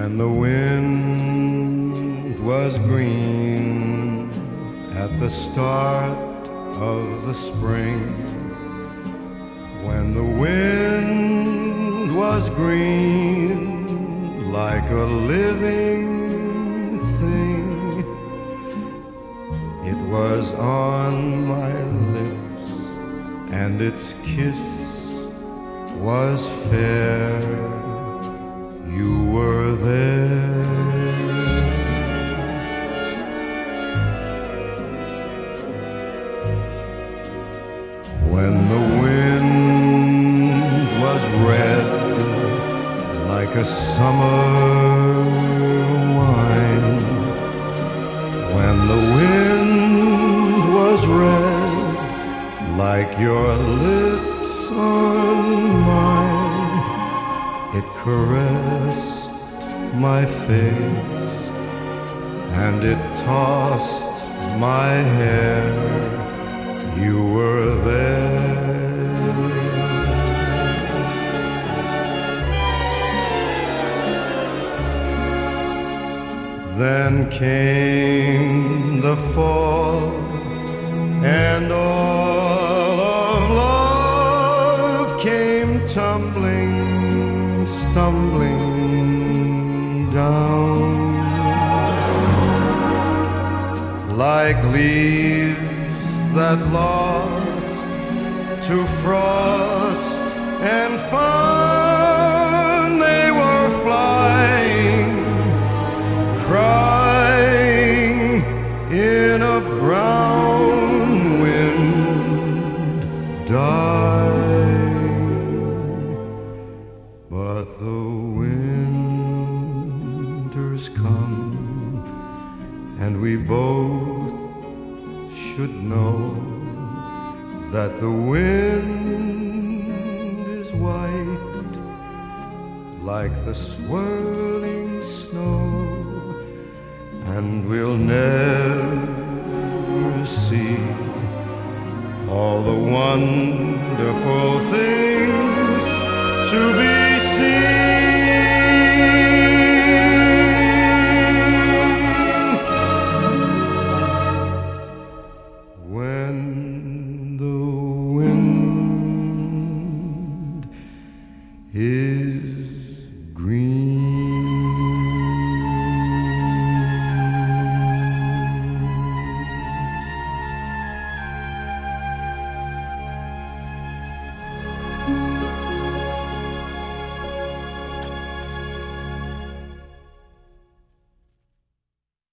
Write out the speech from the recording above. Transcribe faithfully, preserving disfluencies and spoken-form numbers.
When the wind was green at the start of the spring, when the wind was green like a living thing, it was on my lips and its kiss was fair. You were there. When the wind was red like a summer wine, when the wind was red like your lips on mine, it caressed my face and it tossed my hair. You were there. Then came the fall, and all of love came tumbling, stumbling down like leaves that lost to frost and fun, they were flying, crying in a brown wind, dying. But the winters come, and we both should know that the wind is white like the swirling snow, and we'll never see all the wonderful things to be seen. When the wind is